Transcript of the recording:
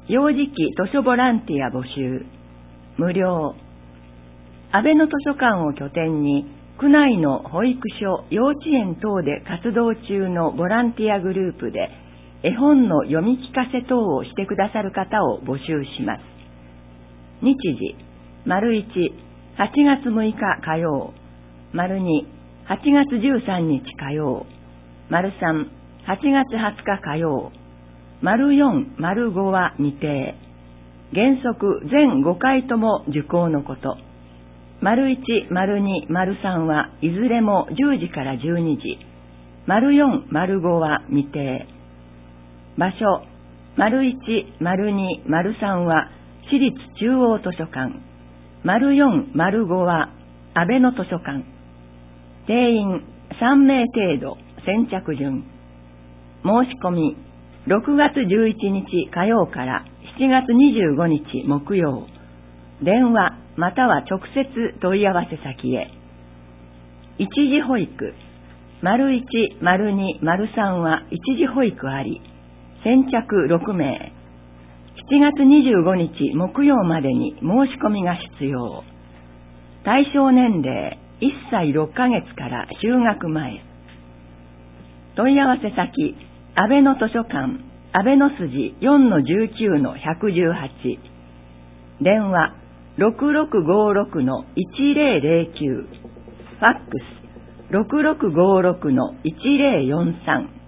幼児期図書ボランティア募集。無料。安倍の図書館を拠点に、区内の保育所、幼稚園等で活動中のボランティアグループで、絵本の読み聞かせ等をしてくださる方を募集します。日時、丸1、8月6日火曜、丸2、8月13日火曜、丸3、8月20日火曜、丸4、丸5は未定。原則全5回とも受講のこと。丸1、丸2、丸3はいずれも10時から12時。丸4、丸5は未定。場所、丸1、丸2、丸3は私立中央図書館。丸4、丸5は安倍の図書館。定員3名程度、先着順。申し込み、6月11日火曜から7月25日木曜。電話または直接問い合わせ先へ。一時保育、丸1、丸2、丸3は一時保育あり。先着6名。7月25日木曜までに申し込みが必要。対象年齢1歳6ヶ月から就学前。問い合わせ先、安倍の図書館、安倍の筋 4-19-118。電話、6656-1009。ファックス、6656-1043。